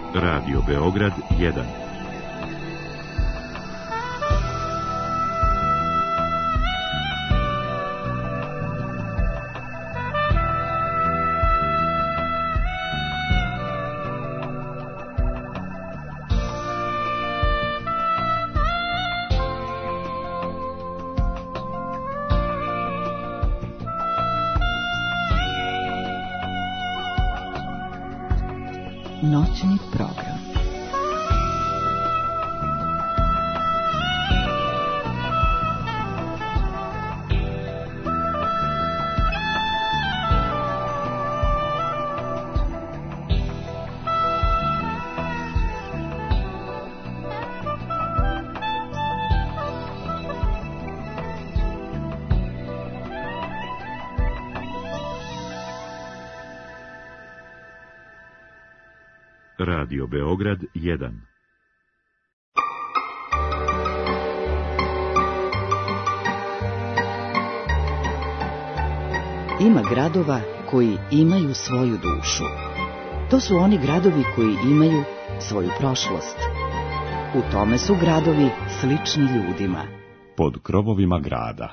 Radio Beograd 1. Noćni program. Radio Beograd 1. Ima gradova koji imaju svoju dušu. To su oni gradovi koji imaju svoju prošlost. U tome su gradovi slični ljudima. Pod krovovima grada.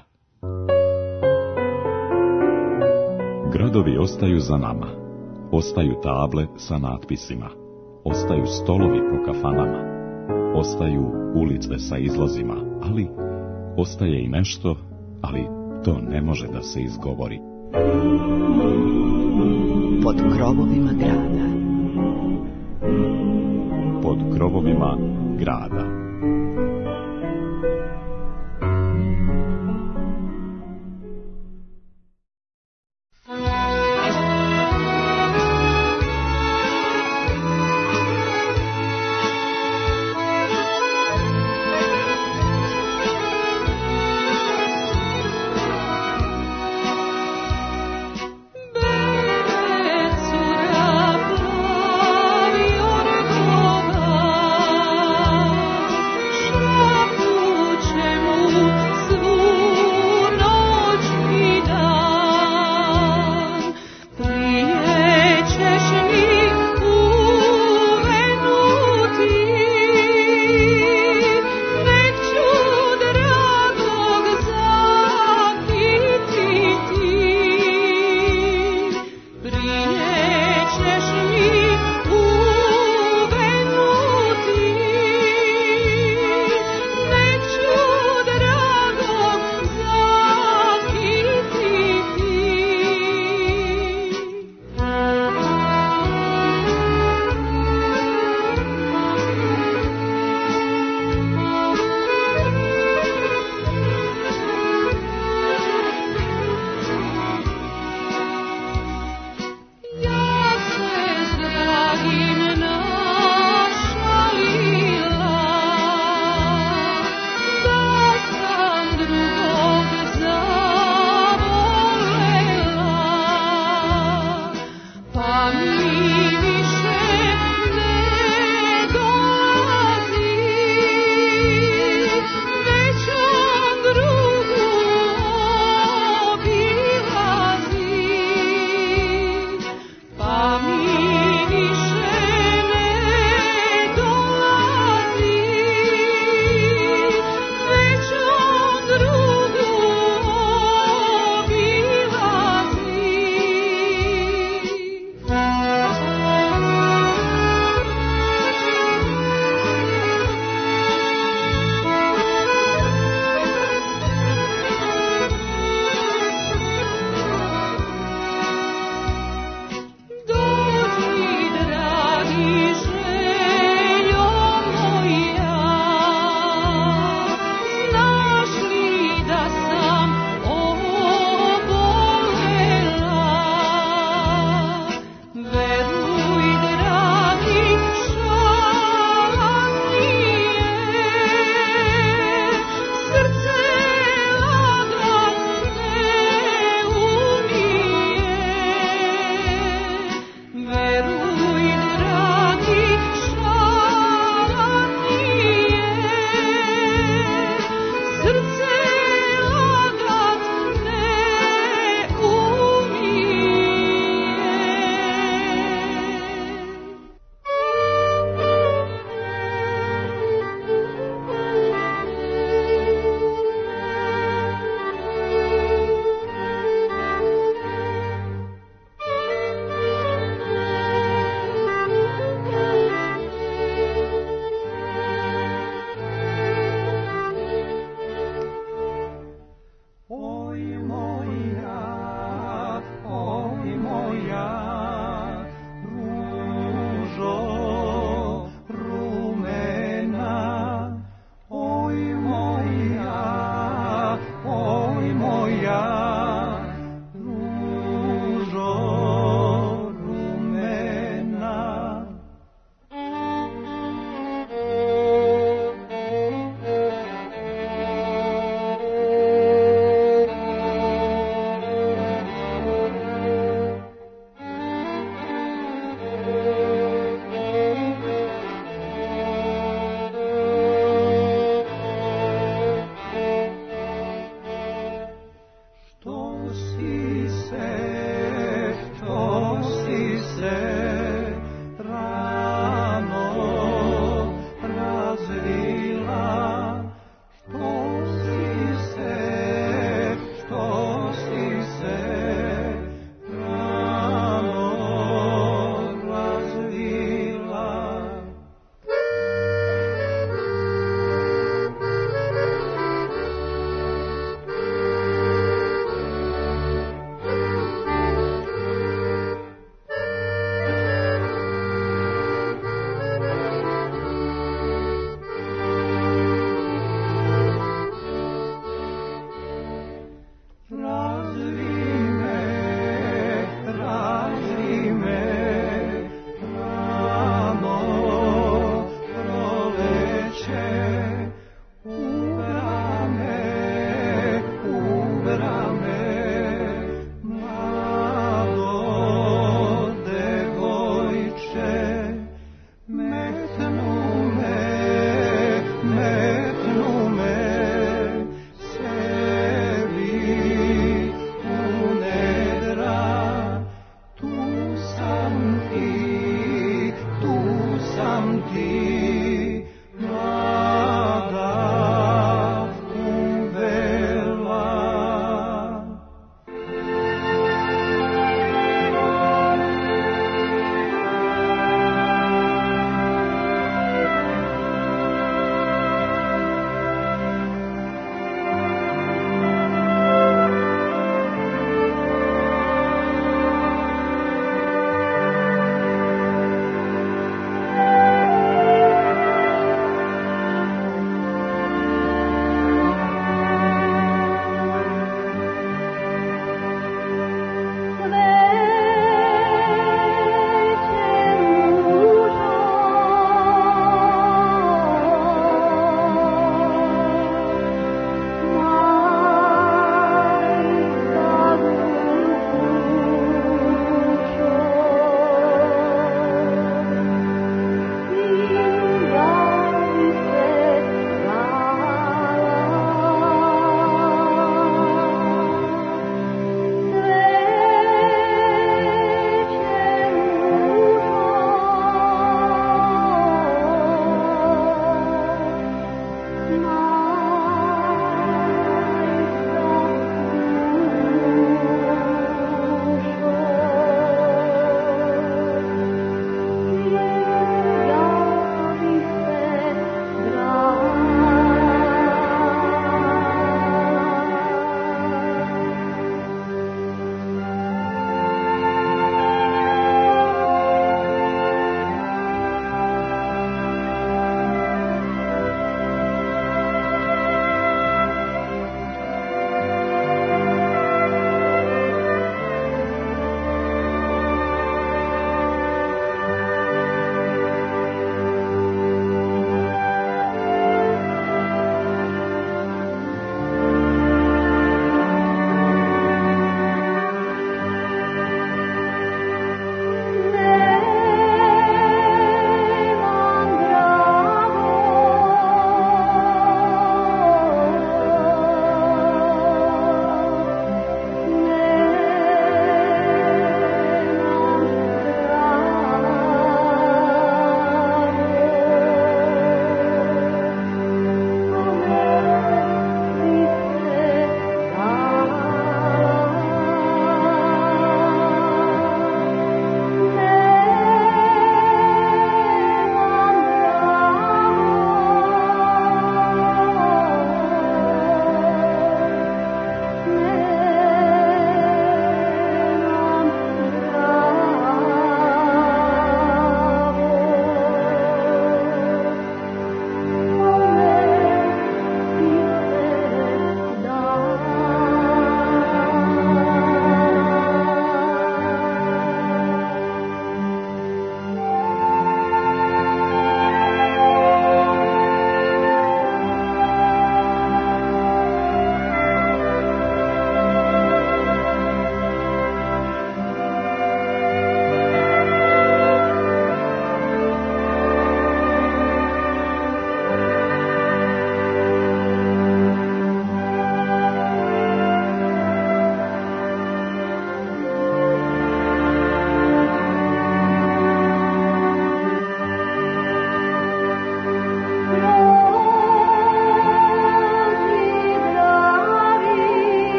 Gradovi ostaju za nama. Ostaju table sa natpisima. Ostaju stolovi po kafanama, ostaju ulice sa izlozima, ali ostaje i nešto, ali to ne može da se izgovori. Pod krovovima grada. Pod krovovima grada.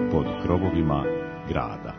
pod krovovima grada.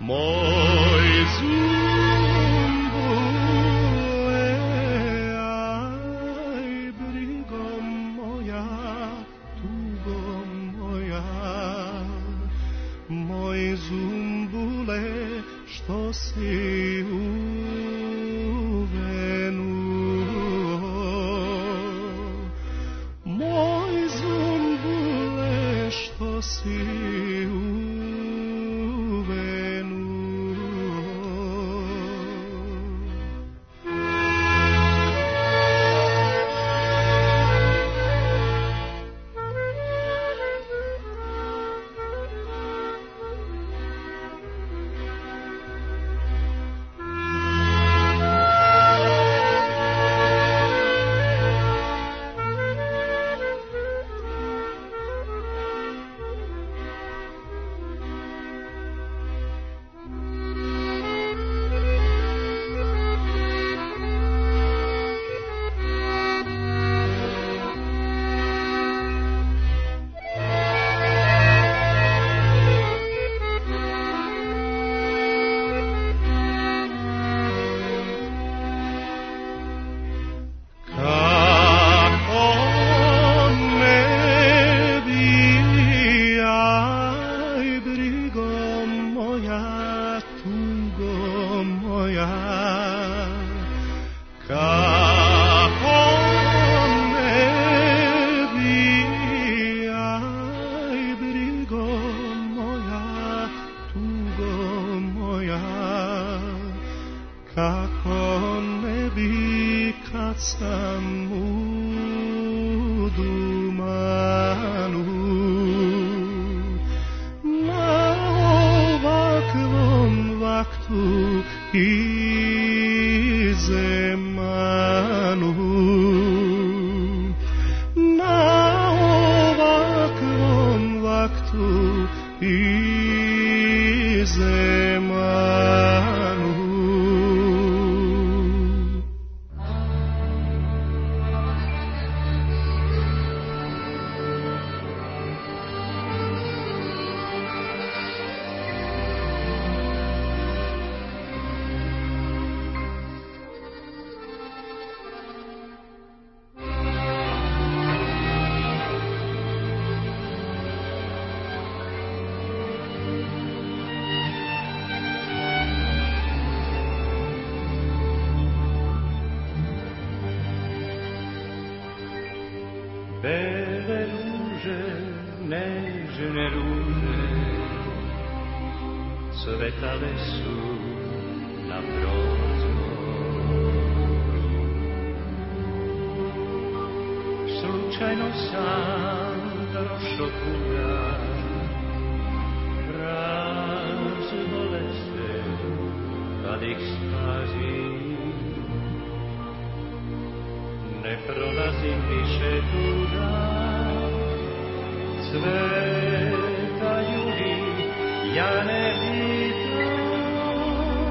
moj zumbule, aj brigo moja, tugo moja, moj zumbule, što si uvenuo, moj zumbule, što si uvenuo. Kako ne bi kad sam u dumanu na ovakvom vaktu i zemanu, na ovakvom vaktu i zemanu. Bele ruže, nežne ruže, cvetale su na prozdoru. Slučajno sam došao kuda, razbole se kad ih spazim. Ne prolazim više tuda, cvetaju li, ja ne vidim,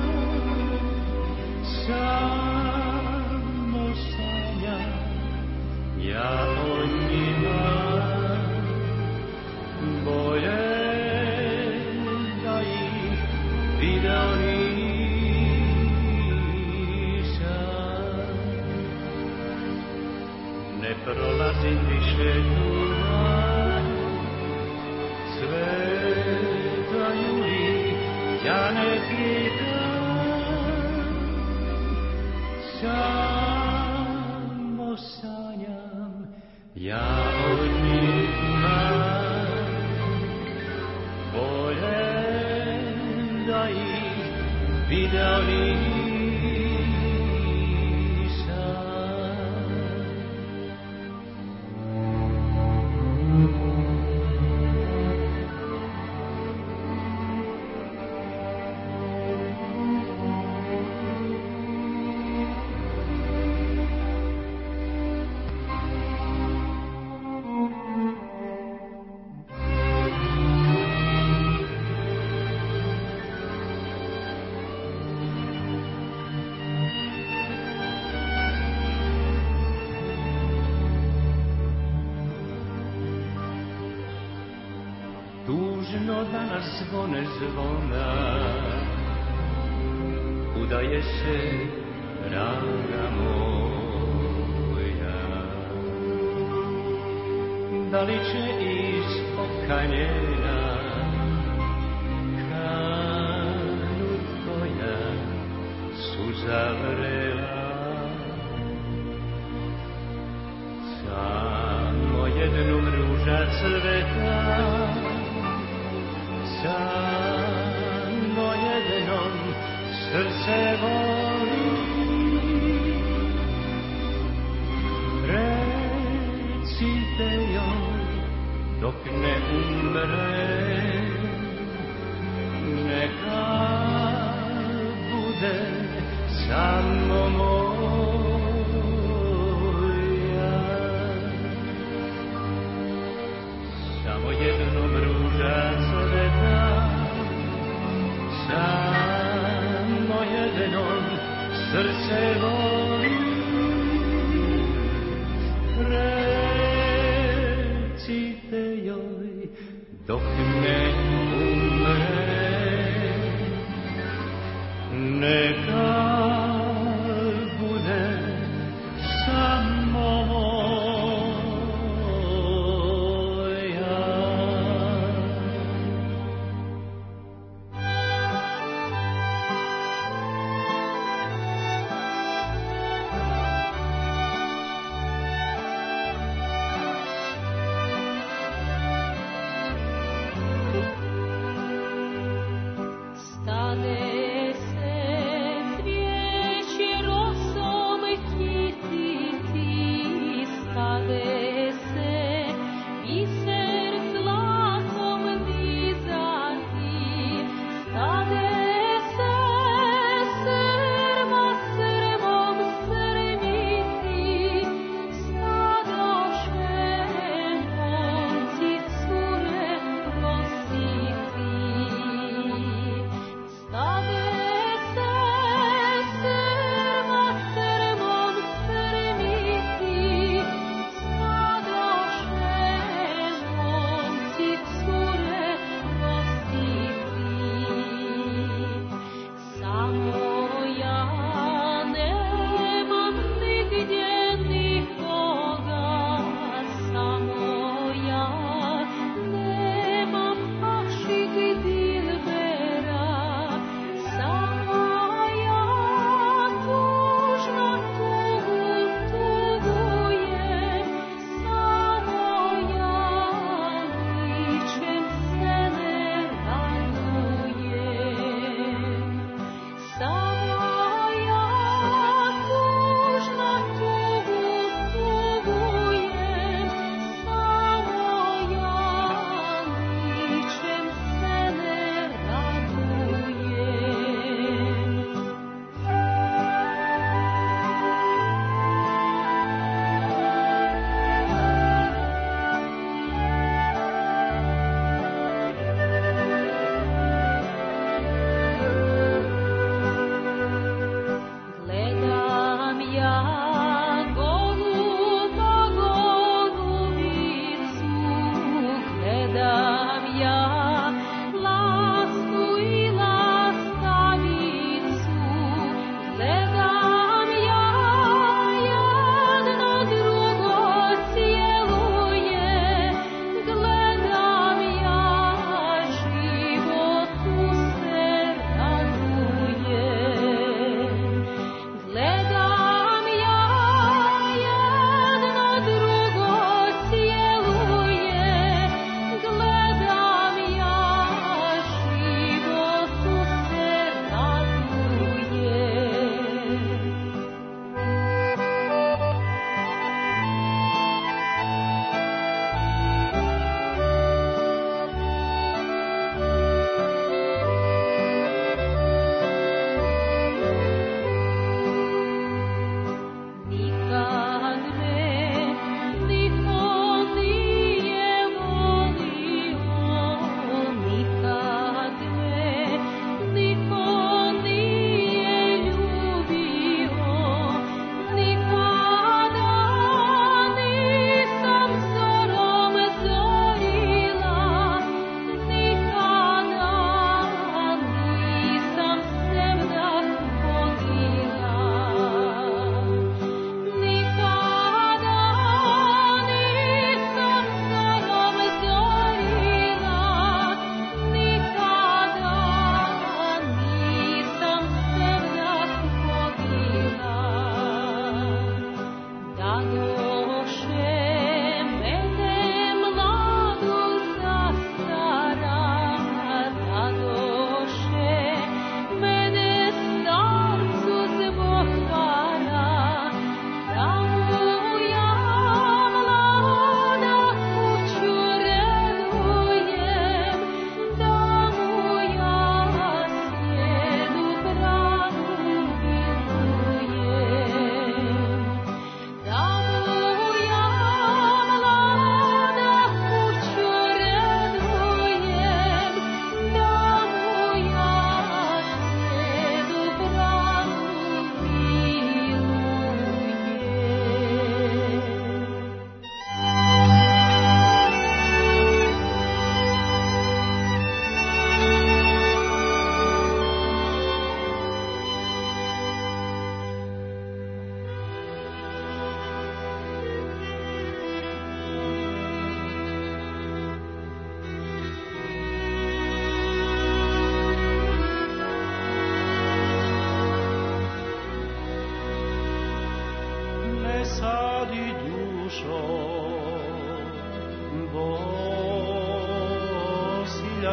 samo sanjam, ja o njima, bolje da ih video ne prolazim više tuda, cvetaju li, ja ne pitam, samo sanjam, ja od njima, bolje da ih video nisam. Tužno danas zvone zvona, udaje se draga moja. Da li će iz oka njena kanut tvoja suza vrela? Samo jednom ruža cveta, samo jednom srce voli. Recite joj dok ne umre, neka bude samo moja. Samo jednom ruža cveta, samo jednom srce voli. Recite joj dok ne umre, neka bude samo moja.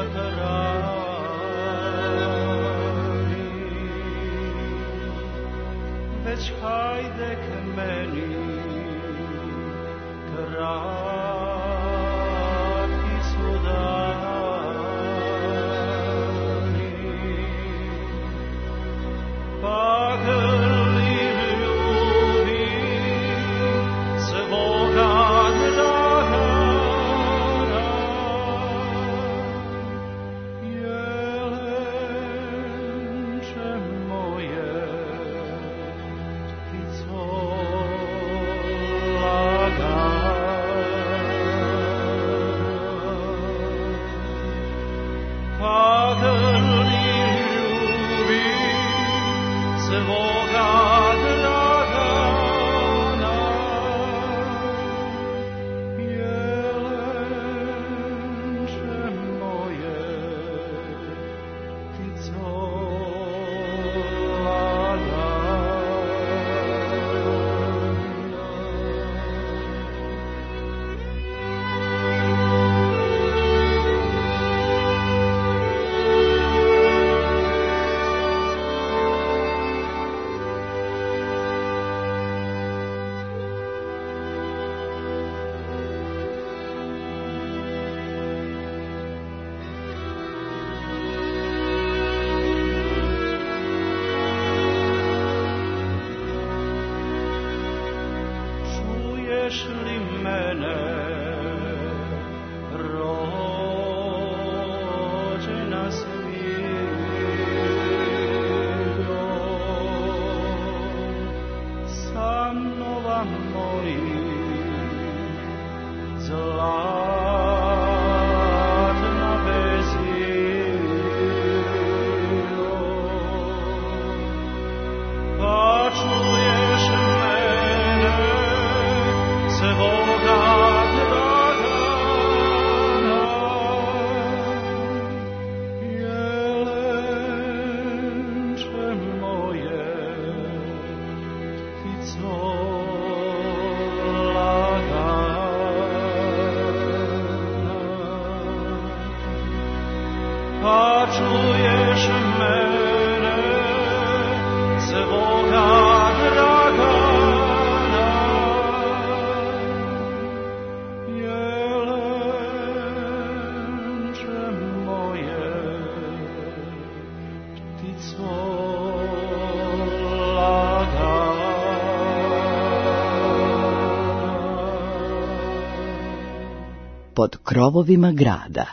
već hajde k meni, kratki su dani, pa grli ljubim svoga dragana, jelenče moje, čuješ li mene, rođena svilo, sanova moji, zlatna vezilo, pa čuješ mene, svoga dragana, jelenče moje, ptico lagana, pa čuješ mene, svoga dragana, pod krovovima grada.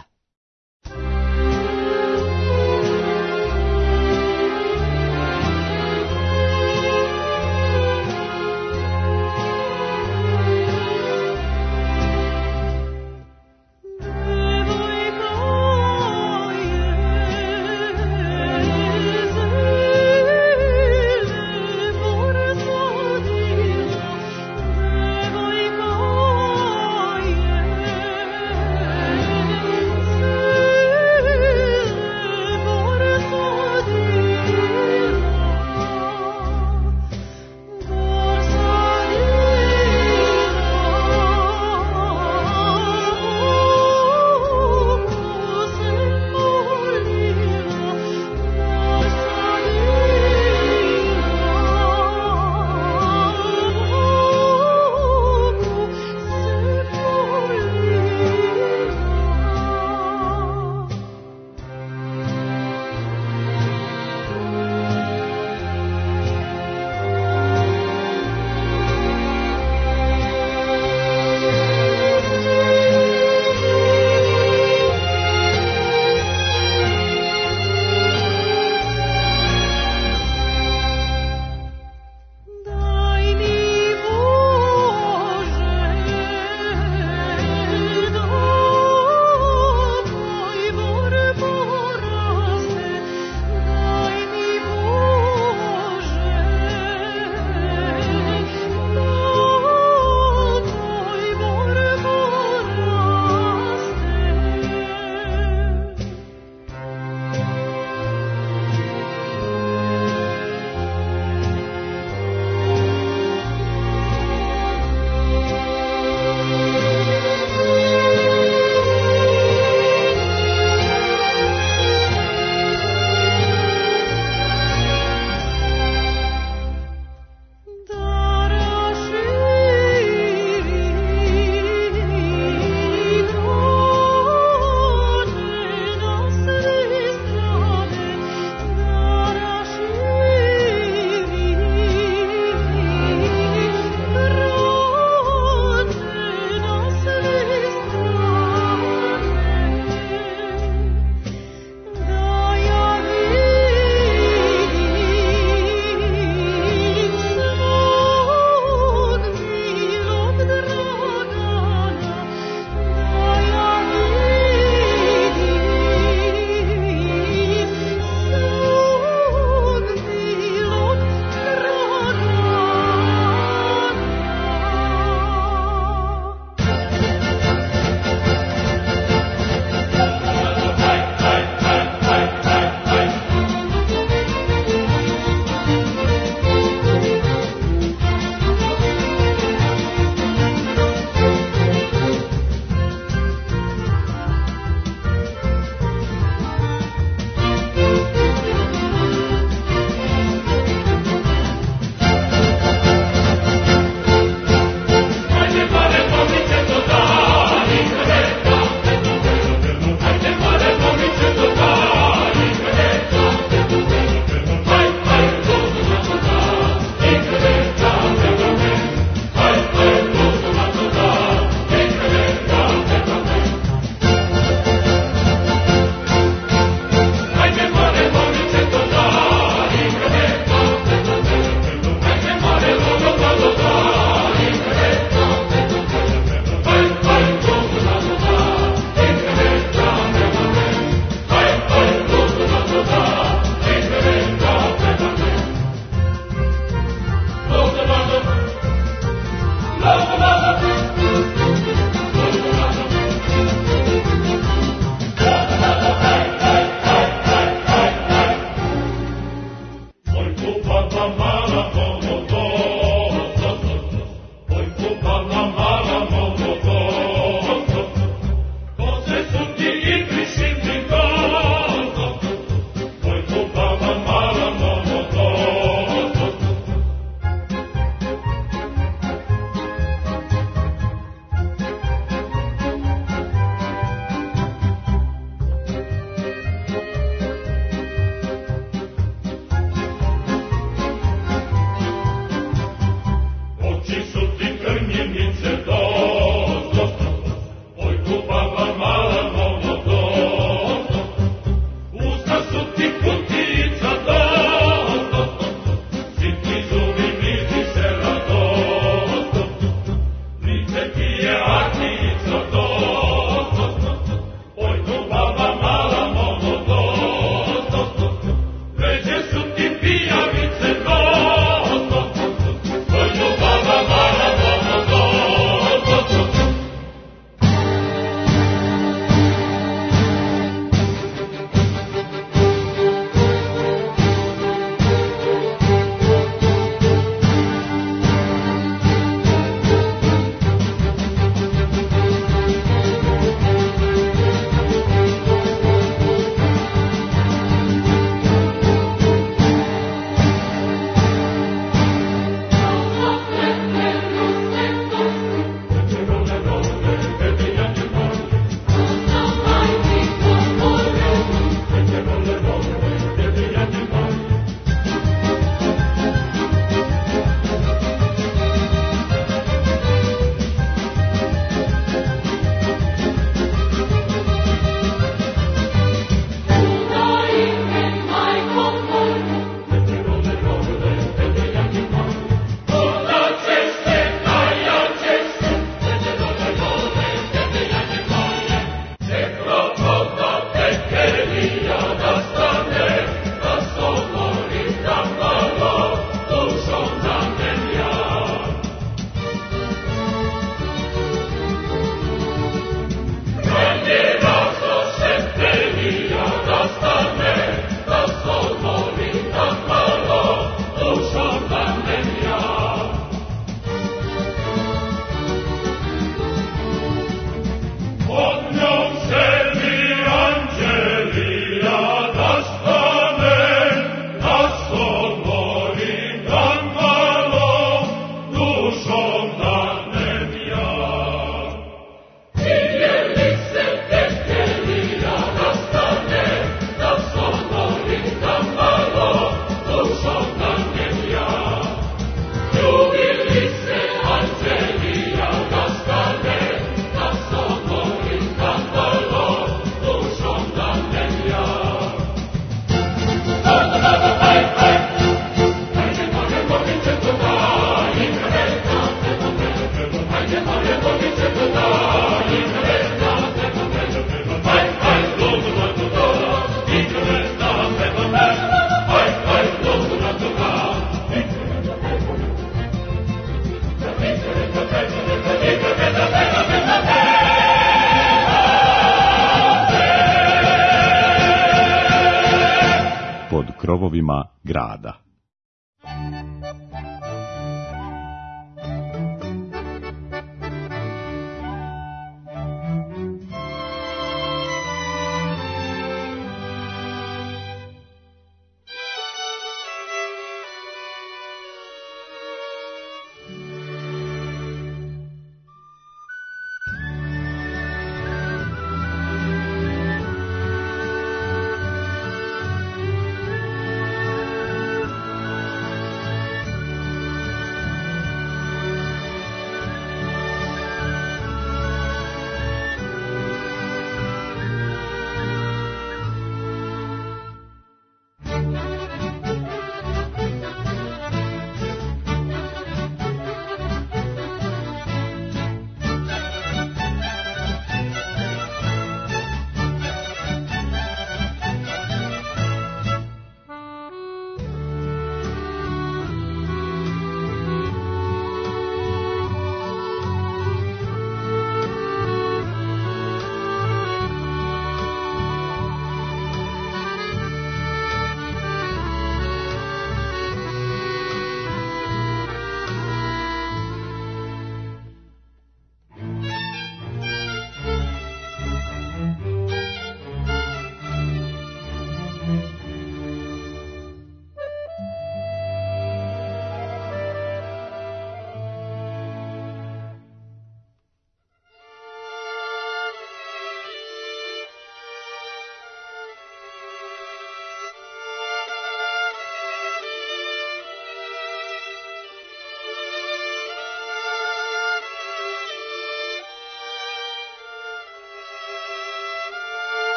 krovovima grada.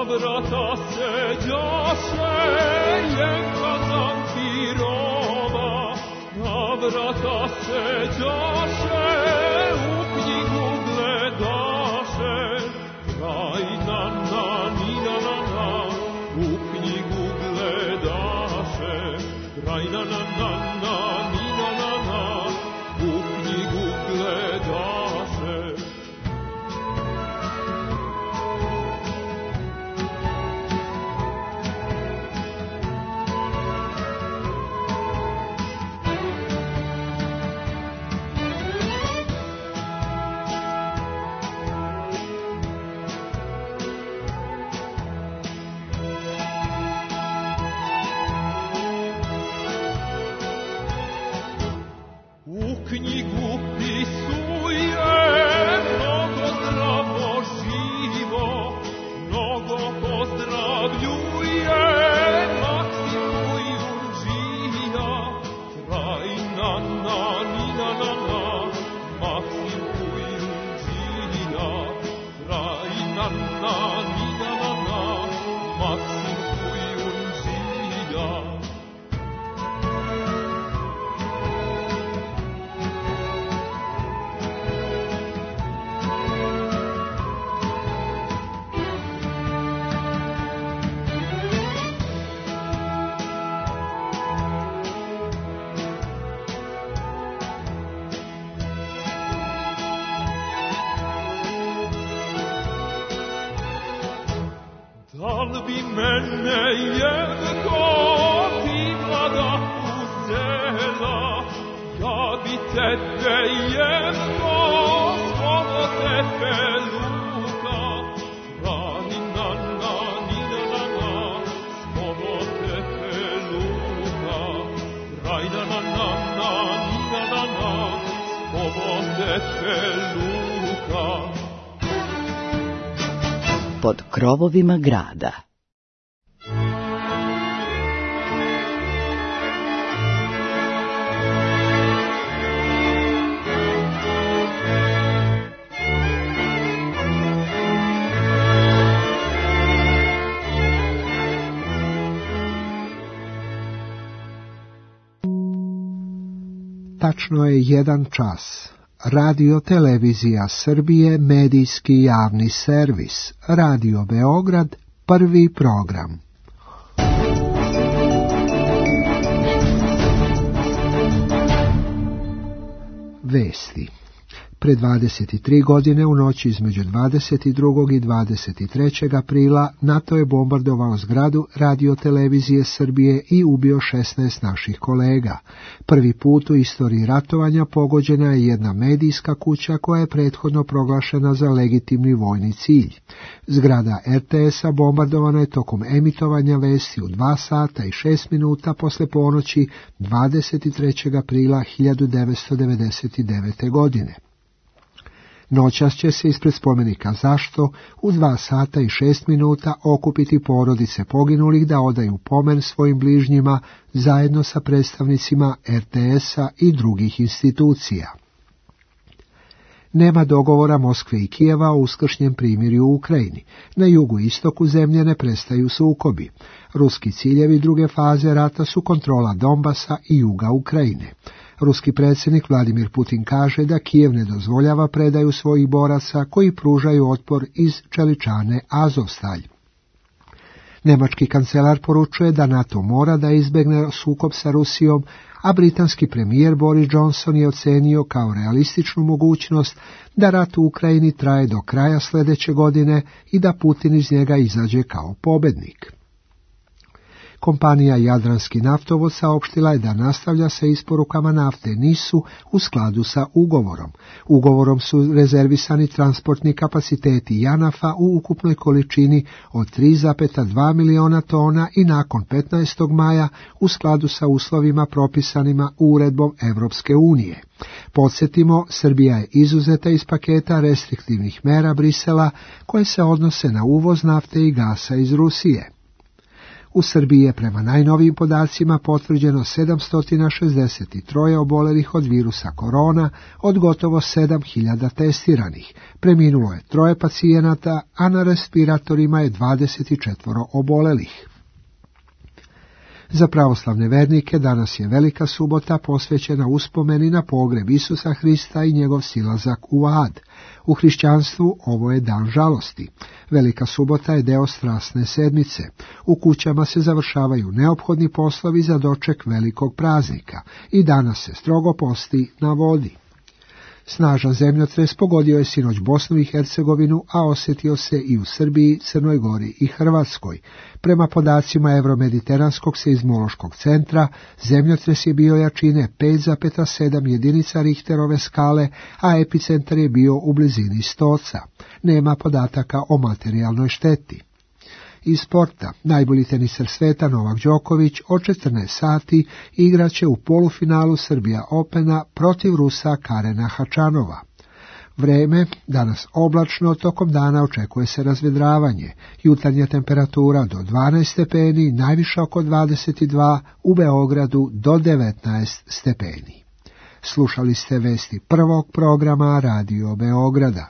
vrata seđaše Jenka Zampirova, na vrata seđaše, u knjigu gledaše, kraj na nina na, u knjigu gledaše, kraj na nina na, u knjigu gledaše. Knjigu pisuje mnogo zdravo živo, mnogo pozdravljuje Maksim Kujundžija, kraj na nina na, Maksim Kujundžija, kraj na nina na, Maksim Kujundžija. Dal bi mene Jevko ti mlada uzela, ja bi tebe Jevko svovo tebe luka, rani na nina na, svovo tebe luka, raj na nina na, svovo tebe luka. Pod krovovima grada. Tačno je 1 čas. Radio Televizija Srbije, medijski javni servis, Radio Beograd, prvi program. Vesti. Pre 23 godine u noći između 22. i 23. aprila NATO je bombardovao zgradu radiotelevizije Srbije i ubio 16 naših kolega. Prvi put u istoriji ratovanja pogođena je jedna medijska kuća koja je prethodno proglašena za legitimni vojni cilj. Zgrada RTS-a bombardovana je tokom emitovanja vesti u 2 sata i 6 minuta posle ponoći 23. aprila 1999. godine. Noćas će se ispred spomenika Zašto u 2 sata i 6 minuta okupiti porodice poginulih da odaju pomen svojim bližnjima zajedno sa predstavnicima RTS-a i drugih institucija. Nema dogovora Moskve i Kijeva o uskršnjem primirju u Ukrajini. Na jugu i istoku zemlje ne prestaju sukobi. Ruski ciljevi druge faze rata su kontrola Donbasa i juga Ukrajine. Ruski predsjednik Vladimir Putin kaže da Kijev ne dozvoljava predaju svojih boraca koji pružaju otpor iz čeličane Azovstalj. Nemački kancelar poručuje da NATO mora da izbjegne sukob sa Rusijom, a britanski premijer Boris Johnson je ocenio kao realističnu mogućnost da rat u Ukrajini traje do kraja sljedeće godine i da Putin iz njega izađe kao pobjednik. Kompanija Jadranski naftovod saopštila je da nastavlja sa isporukama nafte NIS-u u skladu sa ugovorom. Ugovorom su rezervisani transportni kapaciteti JANAF-a u ukupnoj količini od 3,2 miliona tona i nakon 15. maja u skladu sa uslovima propisanima uredbom Evropske unije. Podsjetimo, Srbija je izuzeta iz paketa restriktivnih mera Brisela koje se odnose na uvoz nafte i gasa iz Rusije. U Srbiji je prema najnovijim podacima potvrđeno 763 obolelih od virusa korona od gotovo 7000 testiranih. Preminulo je 3 pacijenata, a na respiratorima je 24 obolelih. Za pravoslavne vernike danas je Velika subota posvećena uspomeni na pogreb Isusa Hrista i njegov silazak u ad. U hrišćanstvu ovo je dan žalosti. Velika subota je deo strasne sedmice. U kućama se završavaju neophodni poslovi za doček velikog praznika i danas se strogo posti na vodi. Snažan zemljotres pogodio je sinoć Bosnu i Hercegovinu, a osjetio se i u Srbiji, Crnoj Gori i Hrvatskoj. Prema podacima Evromediteranskog seizmološkog centra, zemljotres je bio jačine 5,7 jedinica Richterove skale, a epicentar je bio u blizini Stoca. Nema podataka o materijalnoj šteti. Iz sporta, najbolji teniser sveta Novak Đoković od 14 sati igraće u polufinalu Srbija Opena protiv Rusa Karena Hačanova. Vreme, danas oblačno, tokom dana očekuje se razvedravanje. Jutarnja temperatura do 12 stepeni, najviša oko 22, u Beogradu do 19 stepeni. Slušali ste vesti prvog programa Radio Beograda.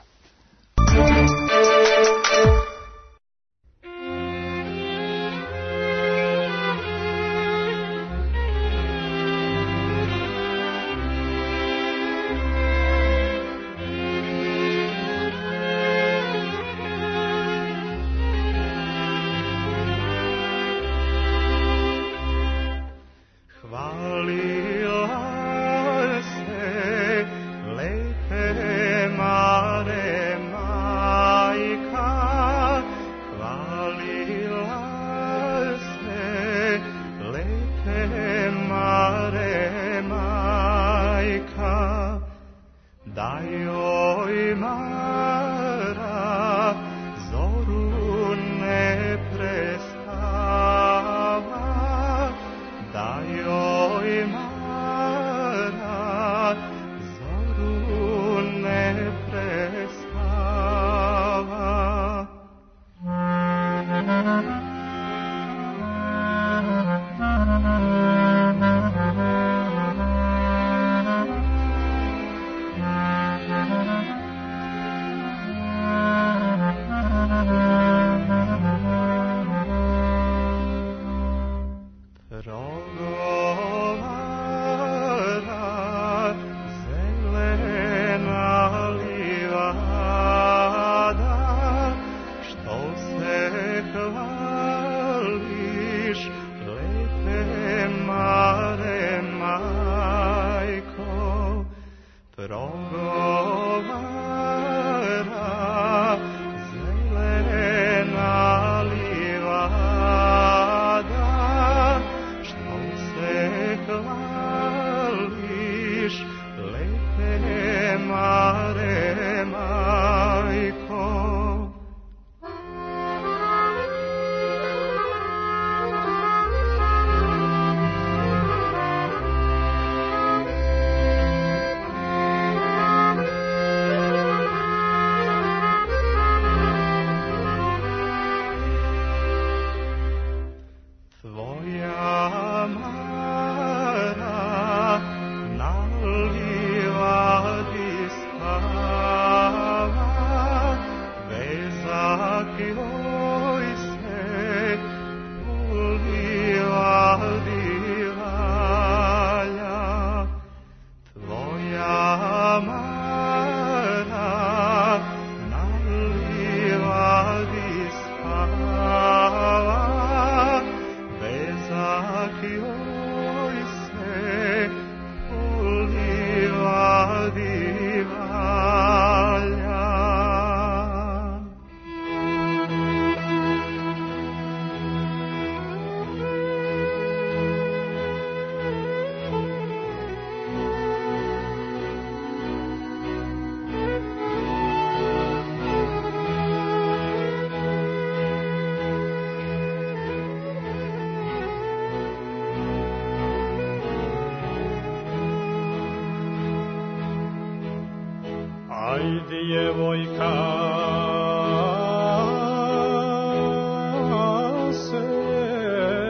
Djevojka se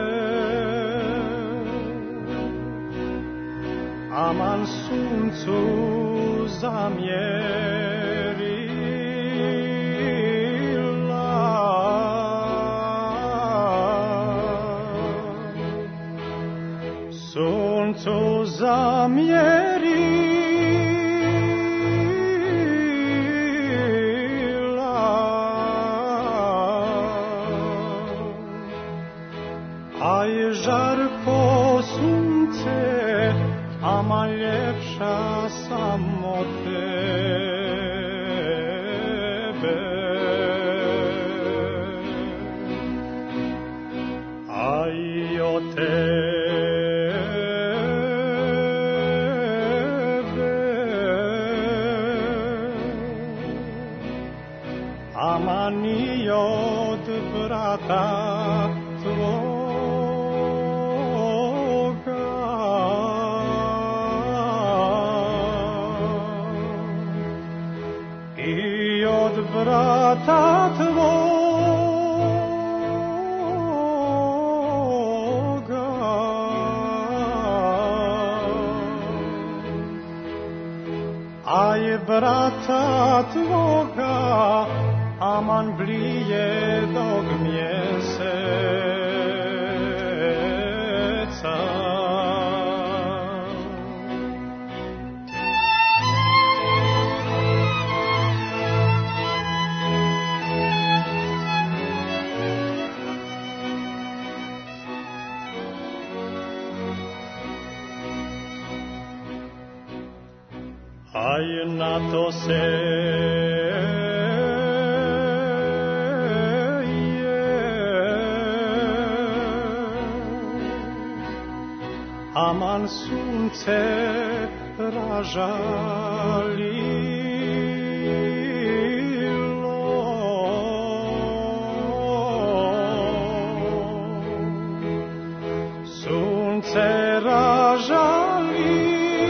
aman suncu zamjerila. Suncu zamjerila, aj žarko sunce, ama ljepša samo tebe. A i o tebe, ama ni od brata tvoga. Brata tvoga, aj brata tvoga, aman blijedog mjeseca. Aj na to se je, aman sunce ražalilo. Sunce ražalilo,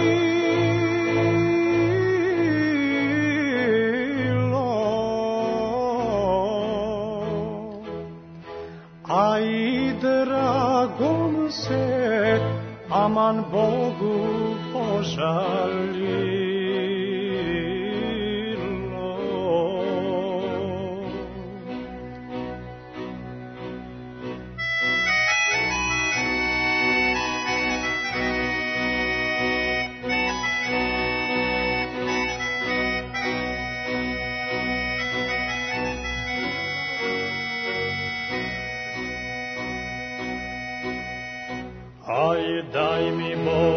a i dragom se aman Bogu požalilo. Aj daj mi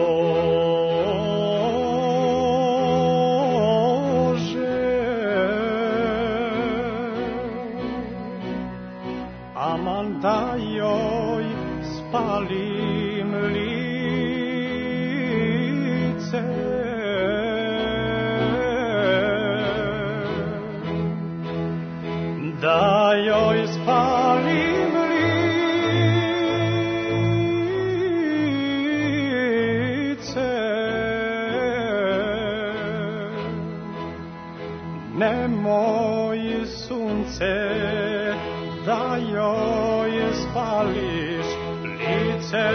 Bože, aman da joj spalim lice, da joj spalim nemoj sunce, da joj spališ lice.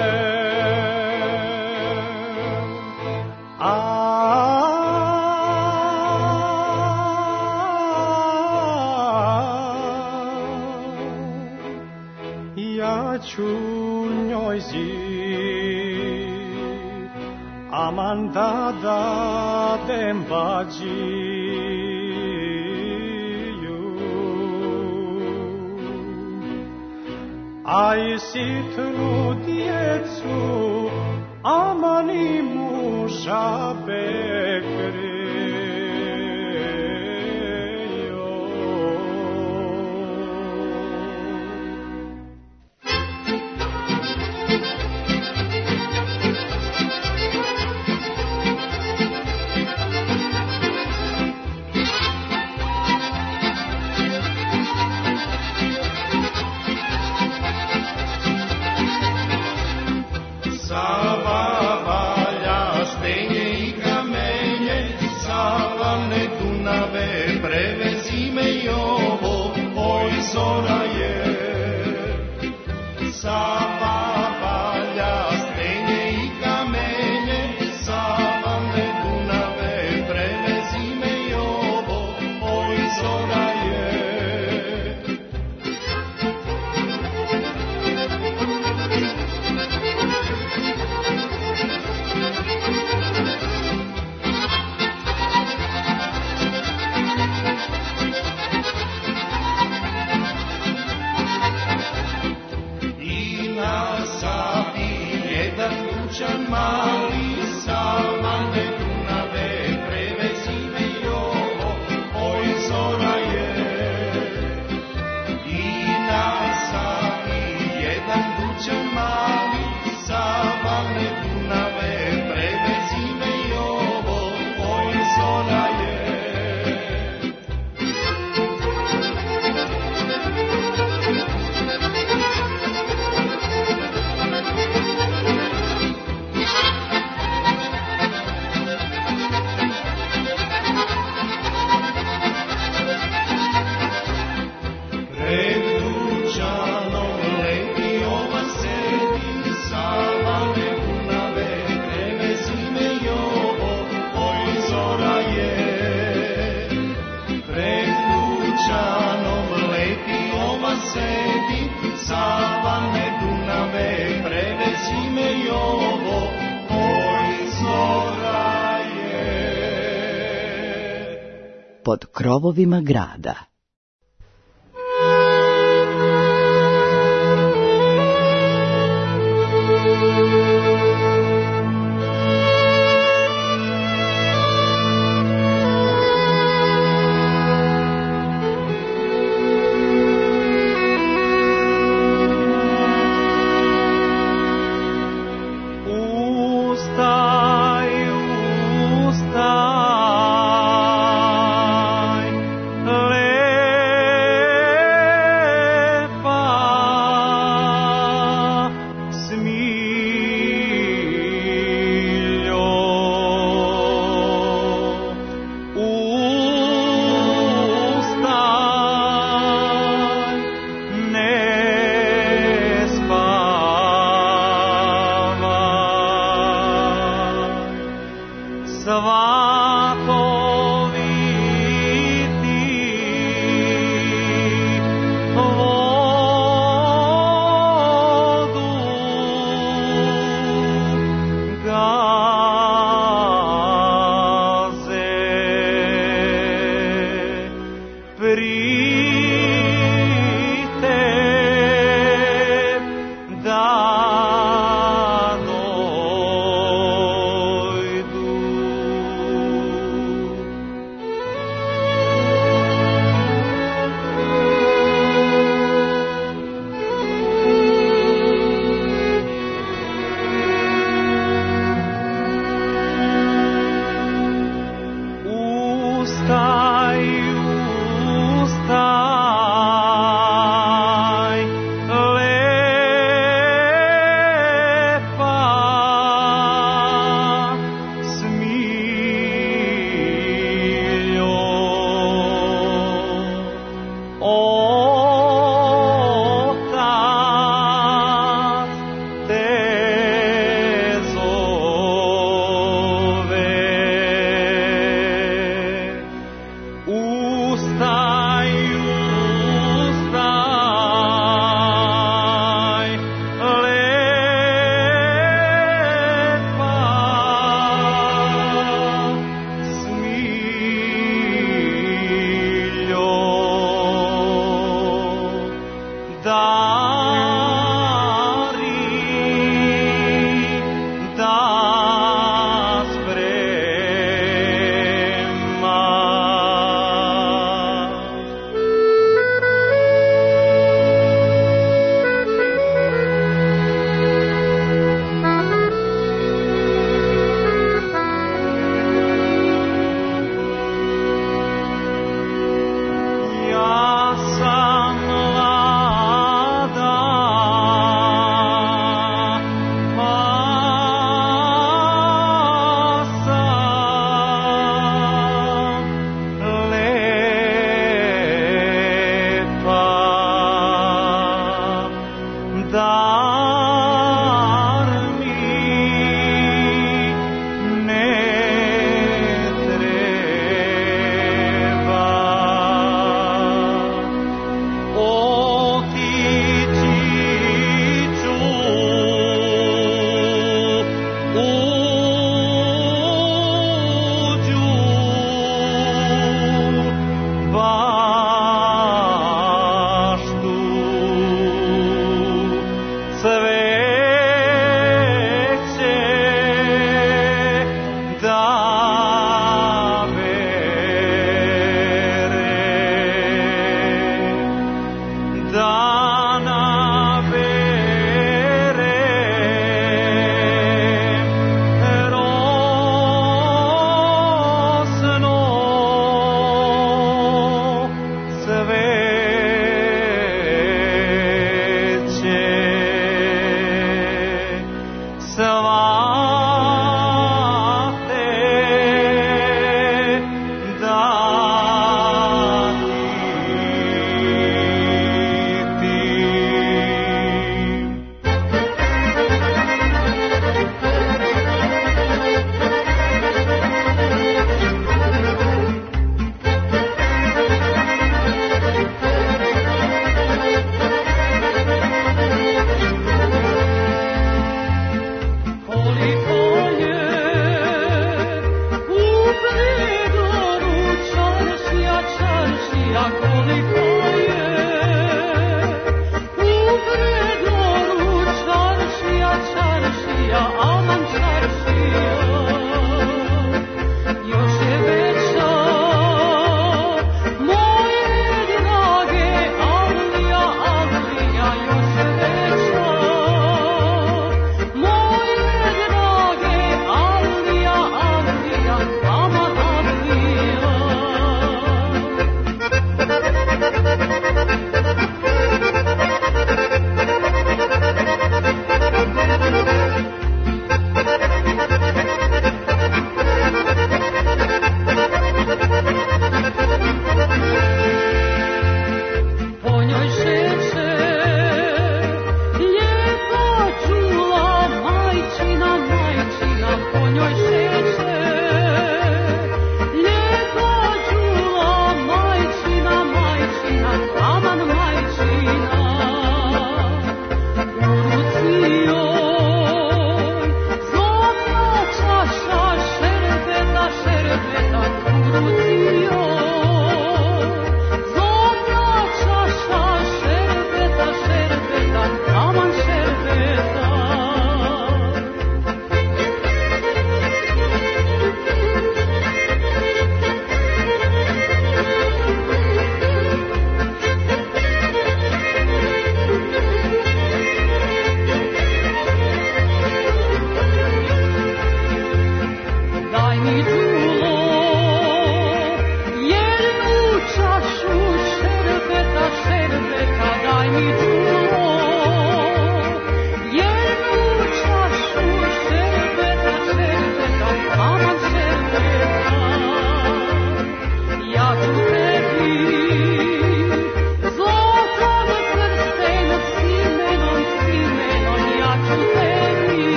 Ja ću njoj zid, aman da dadem bađi, a i sitnu djecu, aman i muža bekrejo. Sava valja špenje i kamenje, dućan mali, savane, Dunave, prevezi me Jovo, oj zora je. I na Savi jedan dućan mali, savane, Dunave, prevezi me Jovo, oj zora je. Savane, Dunave, prevezi me Jovo, oj zora je. Pod krovovima grada.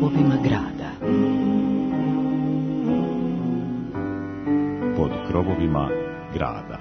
krovovima grada. Pod krovovima grada.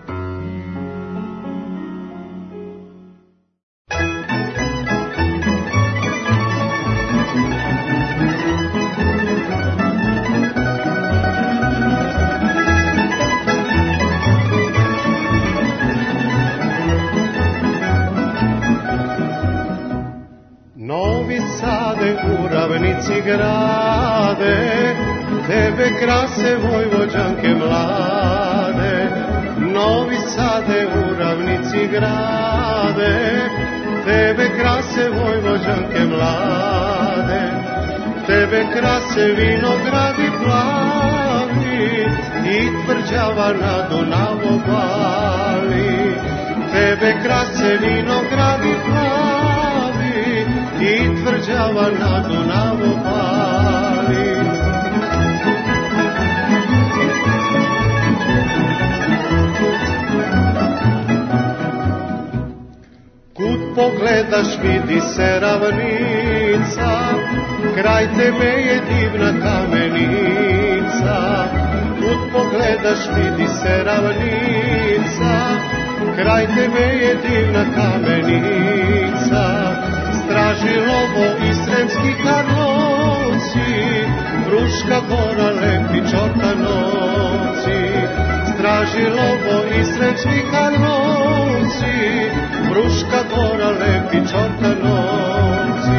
Novi Sade u ravnici grade, tebe krase Vojvođanke mlade. Novi Sade u ravnici grade, tebe krase Vojvođanke mlade. Tebe krase vinogradi plavi i tvrđava na Dunavu bali. Tebe krase vinogradi plavi i tvrđava na Dunavu pali. Kud pogledaš vidi se ravnica, kraj tebe je divna kamenica. Kud pogledaš vidi se ravnica, kraj tebe je divna kamenica. Straži Lovo i Sremski Karlovci, Fruška Gora, Lepi Čortanovci. Straži Lovo i Sremski Karlovci, Fruška Gora, Lepi Čortanovci.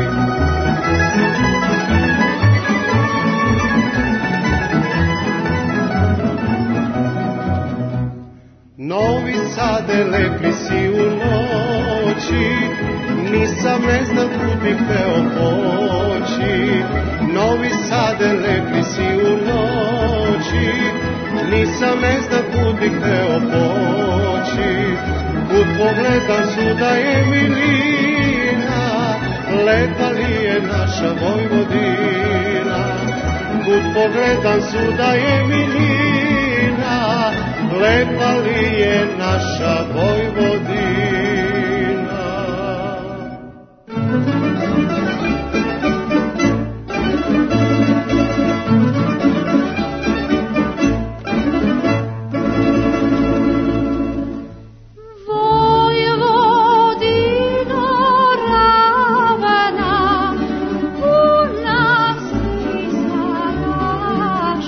Novi Sade, lepi si u noći, nisam ne znam kud bih peo poći. Novi Sade, lepi si u noći, nisam ne znam kud bih peo poći. Kud pogledam svuda je milina, lepa li je naša Vojvodina. Kud pogledam svuda je milina, lepa li je naša Vojvodina.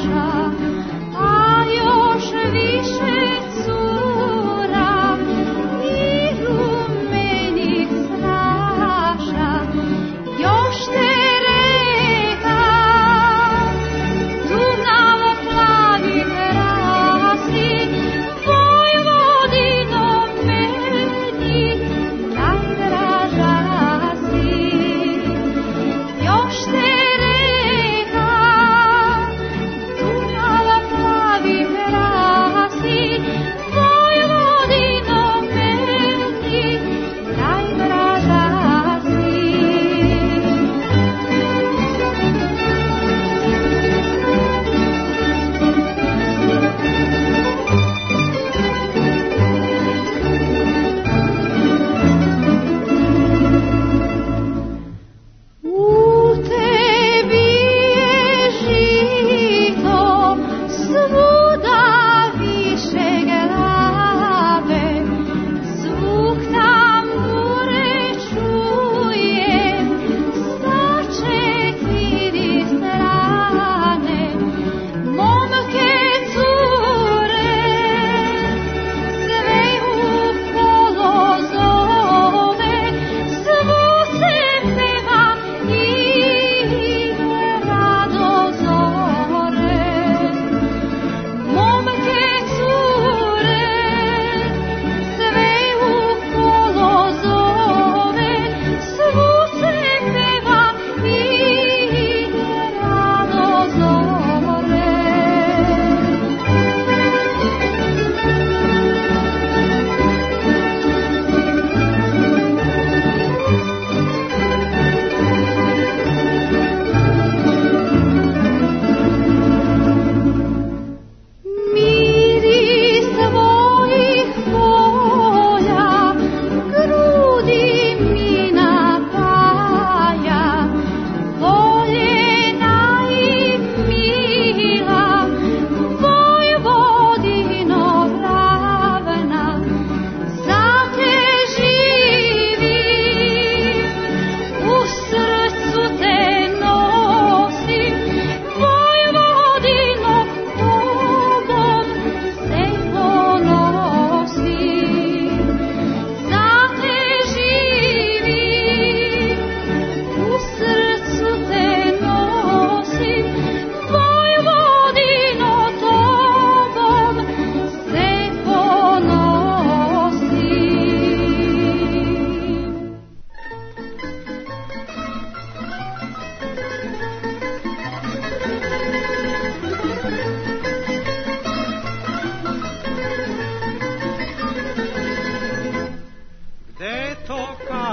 Više cura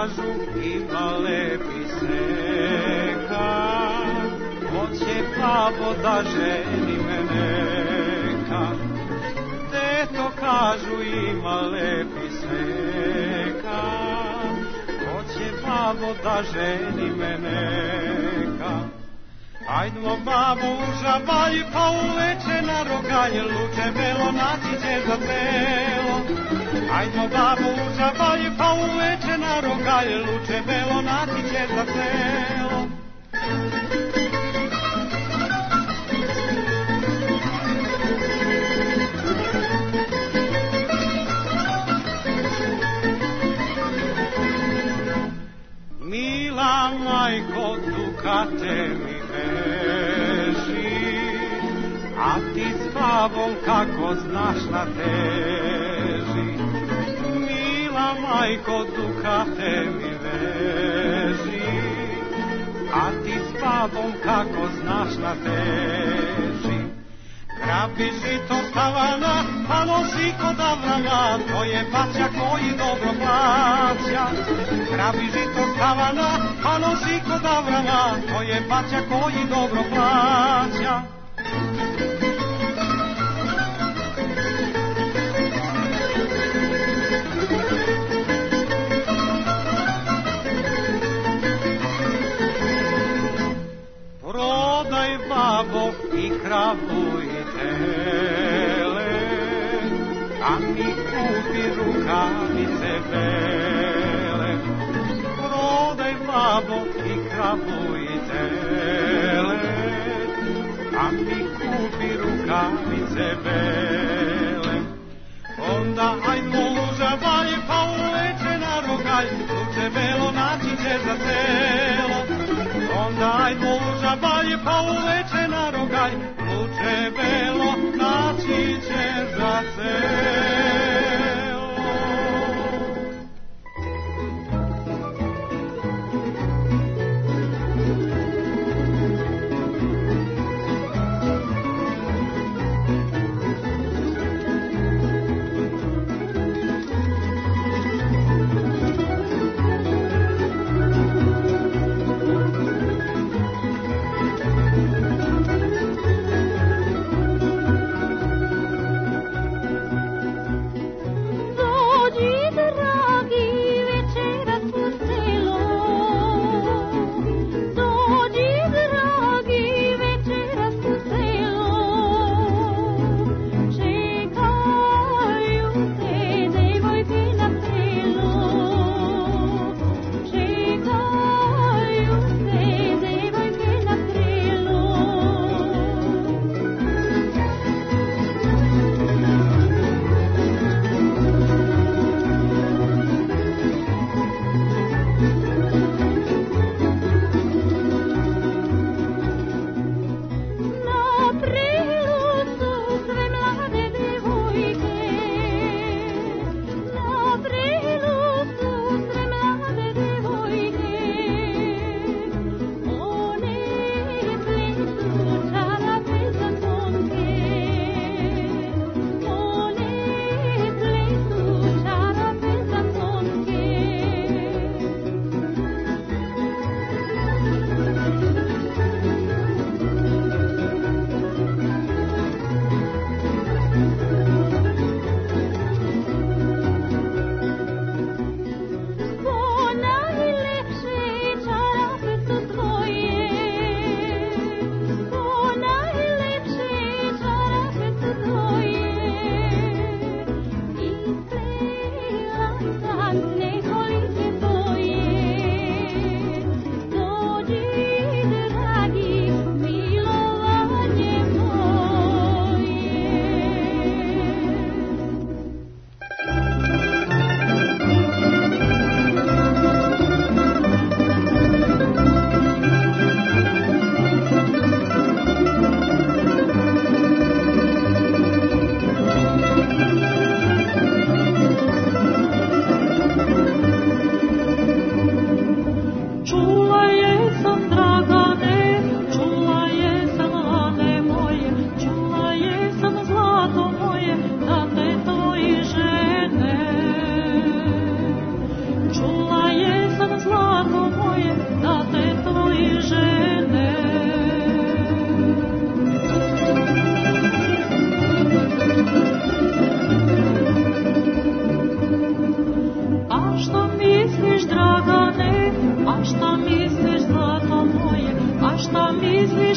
kažu ima lepi seka, hoće babo da ženi me neka. Teto kažu ima lepi seka, hoće babo da ženi me neka. Ajdmo babo u žabalj, pa uveče na rogalj, luče belo naći će za celo. Ajdmo babo u žabalj, pa uveče na rogalj, luče belo naći će za celo. Mila majko, dukate mi veži, a ti s babom kako znaš na teži. Mila majko, dukate mi veži, a ti s babom kako znaš na teži. Krabi žito stavana, pa nosi kod Avrama, to je baća koji dobro plaća. Krabi žito stavana, pa nosi kod Avrama, to je baća koji dobro plaća. Prodaj babo i kravu i tele, a mi kupi rukavice bele. Prodaj babo i kravu i tele, a mi kupi rukavice bele. Onda ajdmo u žabalj, pa uveče na rogalj, luče belo naći će za celo. Onda ajdmo u žabalj, pa uveče na rogalj, luče belo naći će za celo.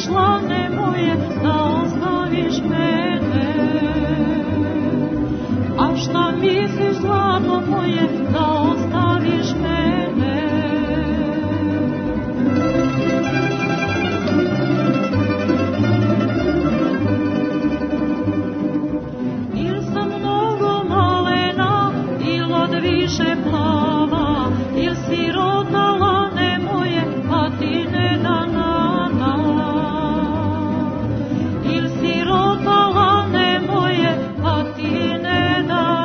slane moje, da ostaviš mene. A šta misliš, zlato moje, da ostaviš mene? Il sam mnogo malena, il od više plava, il sirota lane moje, a ti ne na. Il sirota lane moje, a ti ne na.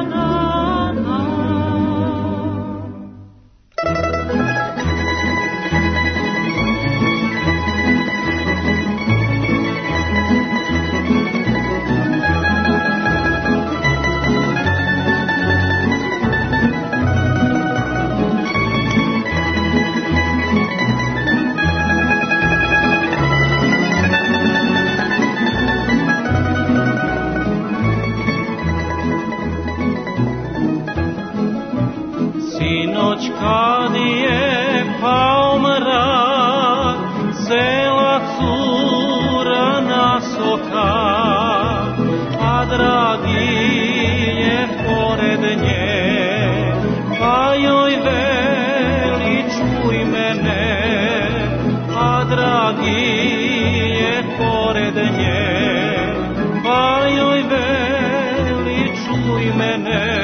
Sinoć kad je pao mrak, sela cura nasoka, a dragi je pored nje, pa joj veli čuj mene, a dragi je pored nje, pa joj veli čuj mene.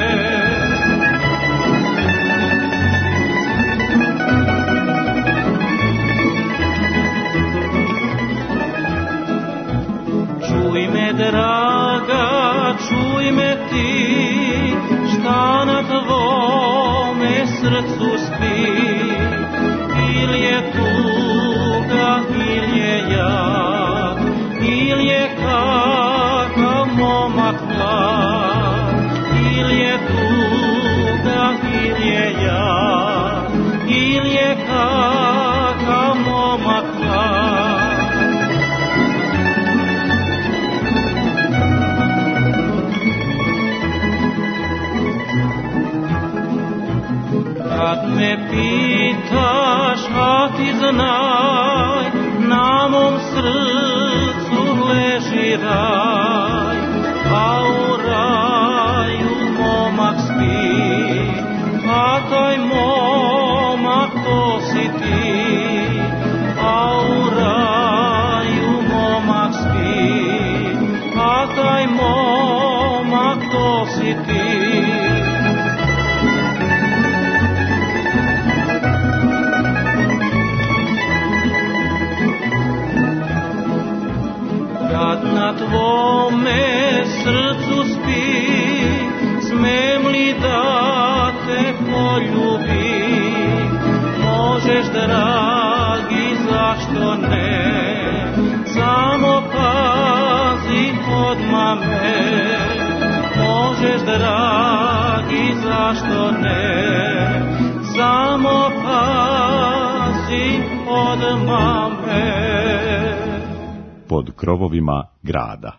Čuj me, draga, čuj me ti, šta na tvome srcu spi. Il je tuga, il je jad, il je kakav momak mlad. Il je tuga, il je jad, il je kakav momak mlad. Kad me pitaš, a ti znaj, na mom srcu leži raj, a u raju momak spi, a taj momak to si ti, a u raju momak spi, a taj momak to si ti. Kad na tvome srcu spi, smem li da te poljubim? Možeš, dragi, zašto ne? Samo pazi od mame. Možeš, dragi, zašto ne? Samo pazi od mame. Pod krovovima grada.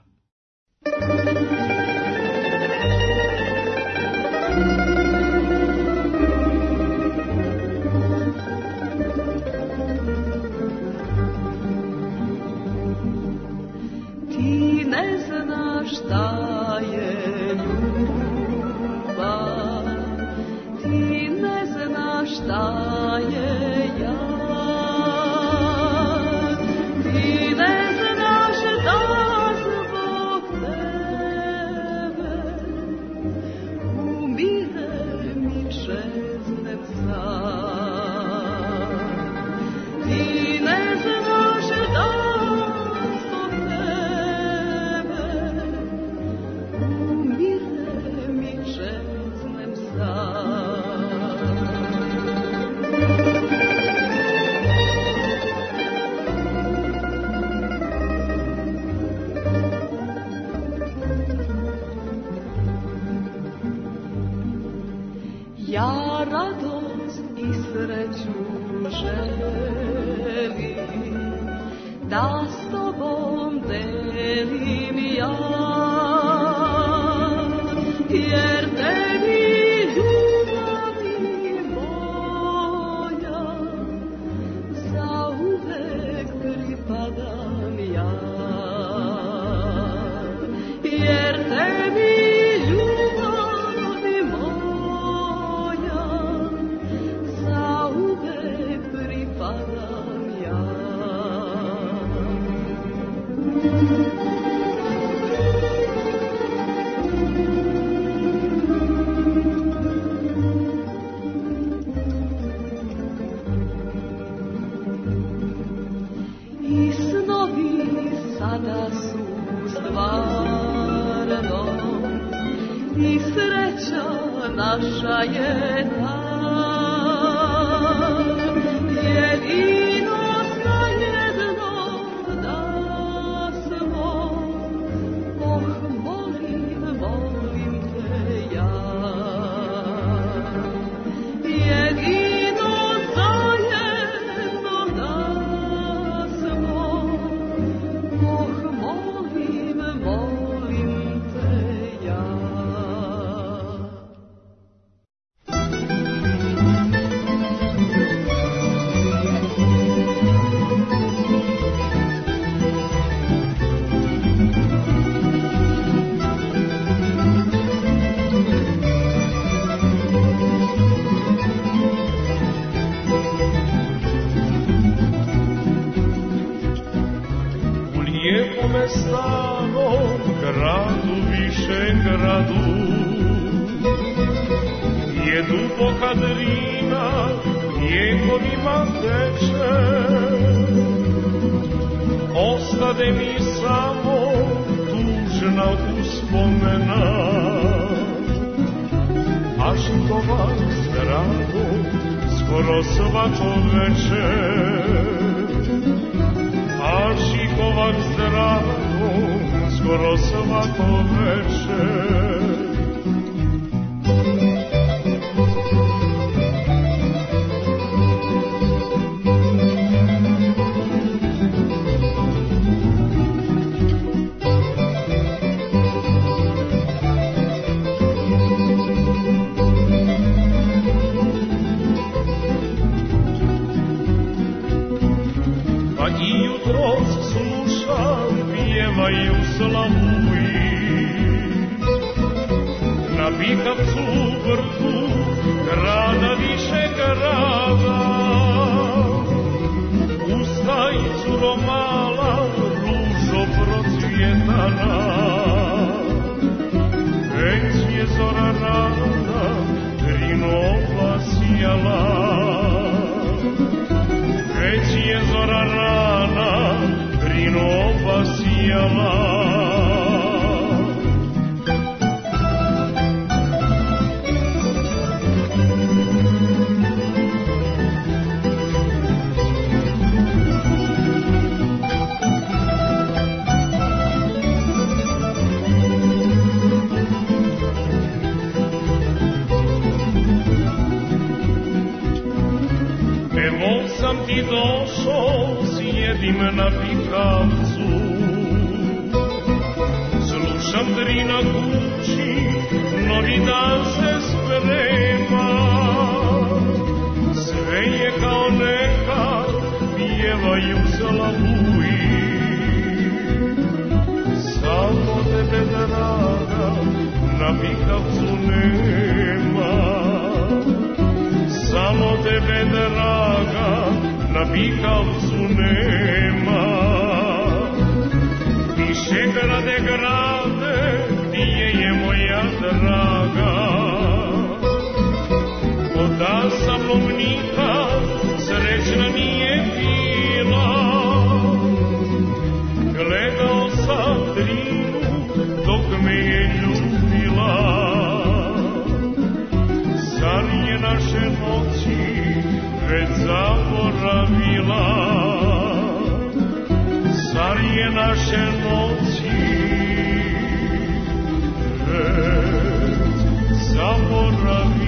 Ti ne znaš šta je ljubav, ti ne znaš šta je jad, ti ne znaš da zbog tebe umirem i čeznem sad. Ti ne znaš da zbog tebe umirem i čeznem sad. Ja radost i sreću želim, da s tobom delim ja, jer tebi ljubavi moja zauvek pripadam ja. naša je dan, jedino zajedno da smo, molim te ja. Jedino zajedno da smo, molim te ja. Lijepome starom gradu, višem gradu, je duboka drina, njegovima teče. Ostade mi samo tužna uspomena, a Žitova zgrado skoro svako večer. A Žikovac zdravo, skoro svako večer. Pa i jutros slušam, pjevaju slavuji na Bikavcu vrtu grada, više grada. Ustaj, curo mala, ružo procvjetana, već je zora rana, trinova sjala. Već je zora rana, trinova sjala. Evo sam ti došao, sjedim na Bikavcu, slušam drina kući, novi dan se sprema. Sve je kao nekad, pjevaju slavuji, samo tebe draga na Bikavcu nema. Samo tebe draga na Bikavcu nema. Više grade, grade, gdje je moja draga? Oda sa mnom nikad srećna nije bila. Gledao sam drinu dok me je ljubila. Zar je naše noći već zaboravila? Zar je naše noći već zaboravila?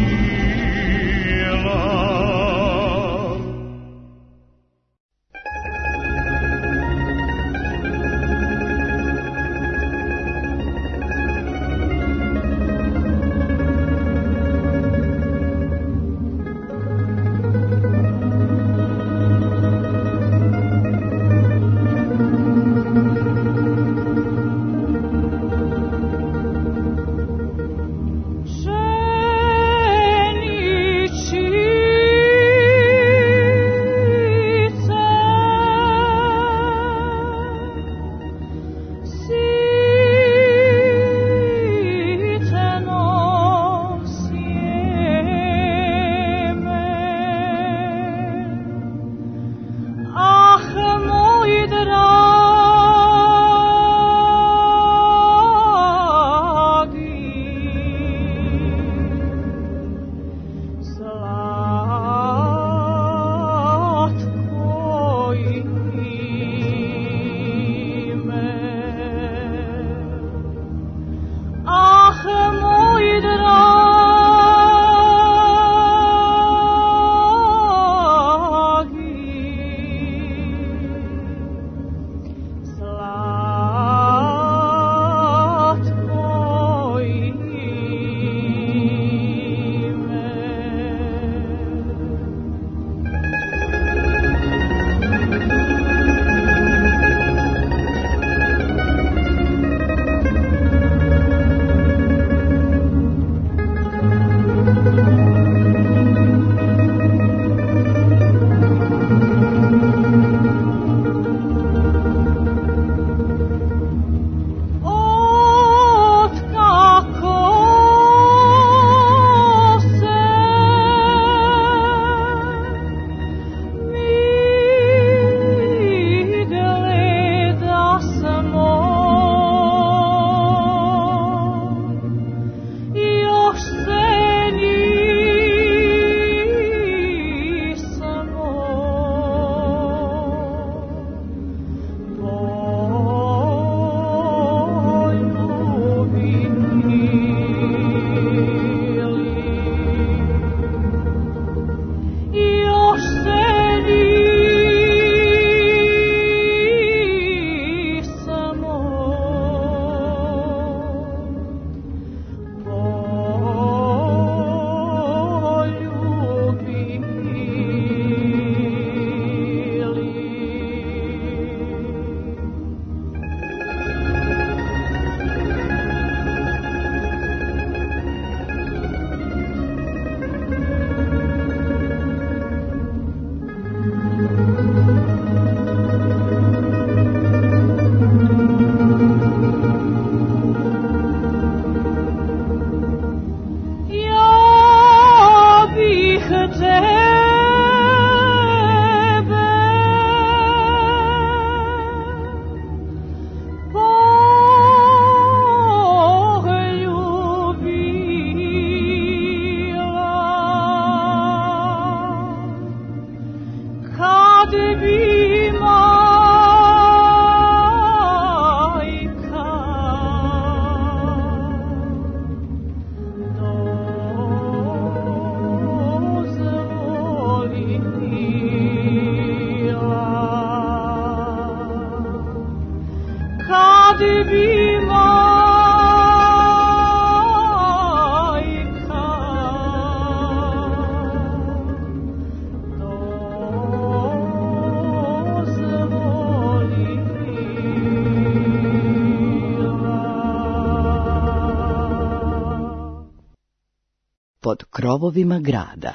pod krovovima grada.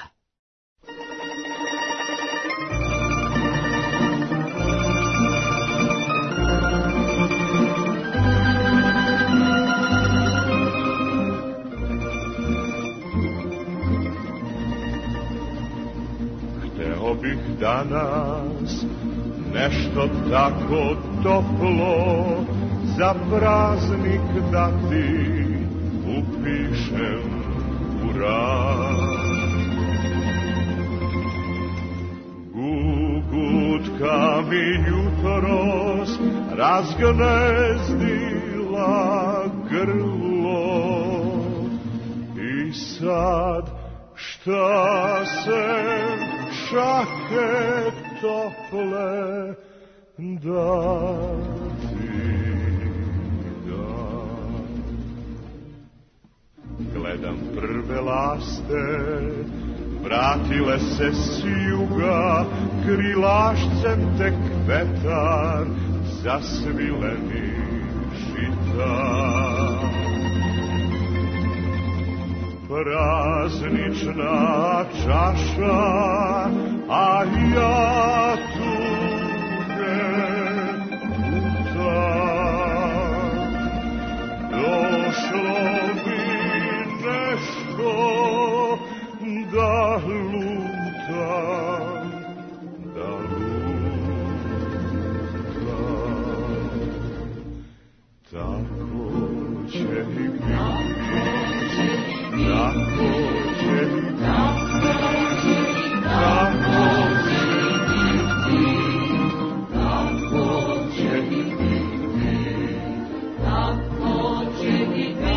Hteo bih danas nešto tako toplo za praznik da ti upišem u rad. Gugutka mi jutros razgnezdila grlo i sad šta se šake tople da ti dam. Gledam prve laste, vratile se s juga, krilašcem tek vetar zasvileni žitar. Praznična čaša, a ja tuge putam. Došlo bi nešto da lutam, da lutam. Tako će i biti. Tako će i biti, tako će i biti, tako će i biti,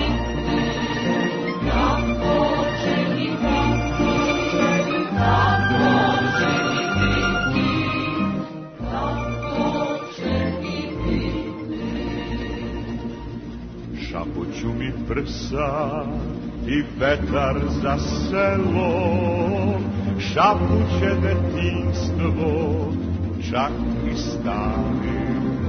tako će i biti, tako će i biti, tako će i biti. Šapuću mi prsa i vetar za selo, šapuće detinjstvo, čak i stari.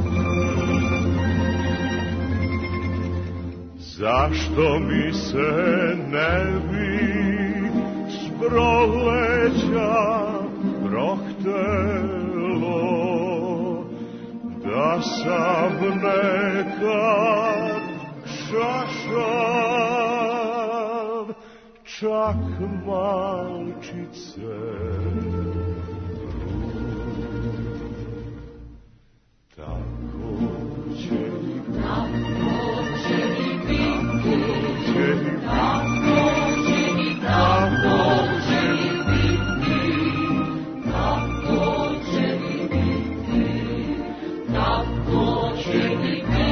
Zašto mi se ne bi s proleća prohtelo, da sam nekad šašav, čak malčice. Tako će i biti, tako će i biti, tako će i biti, tako će i biti, tako će i biti, tako će i biti,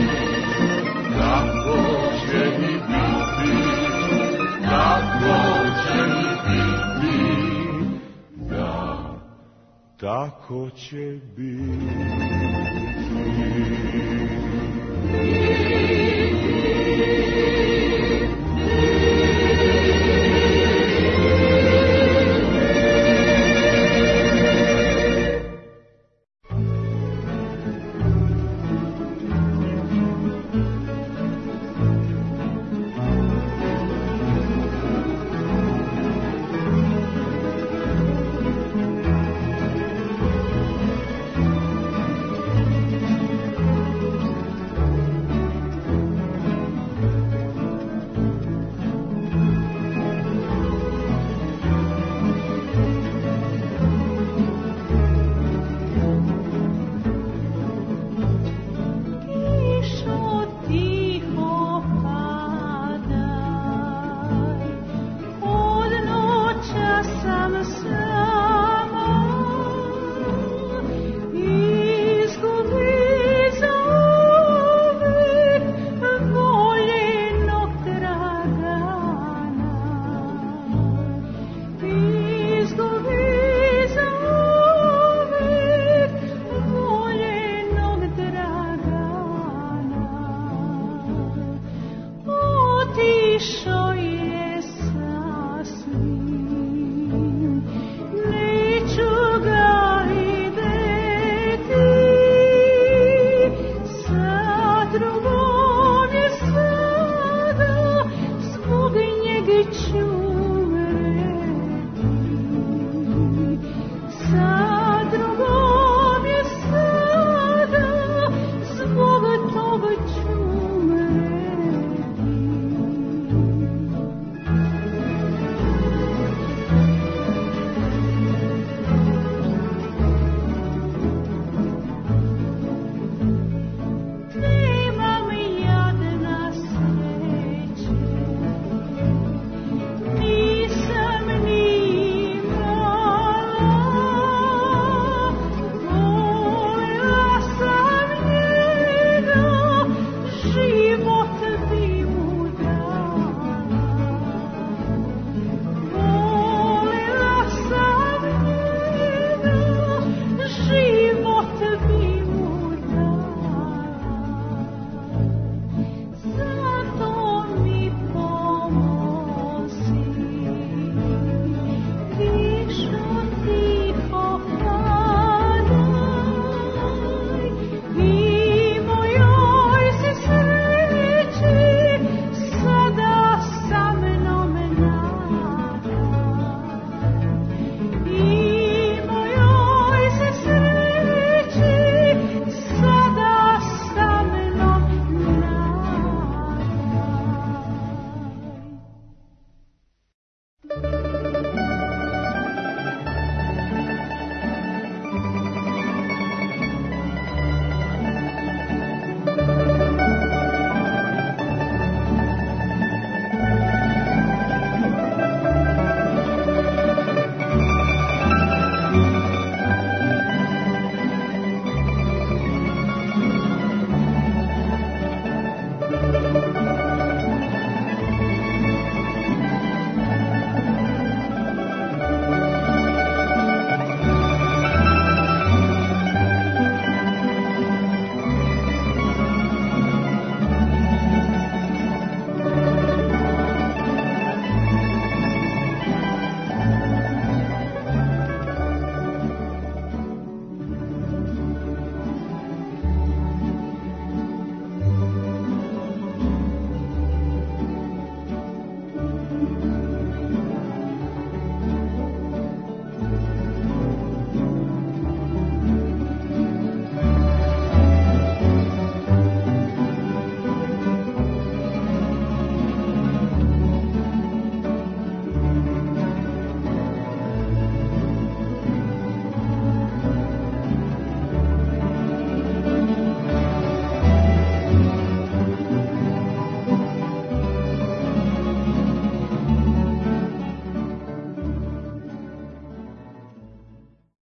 tako će i biti, tako će i biti, da, tako će biti.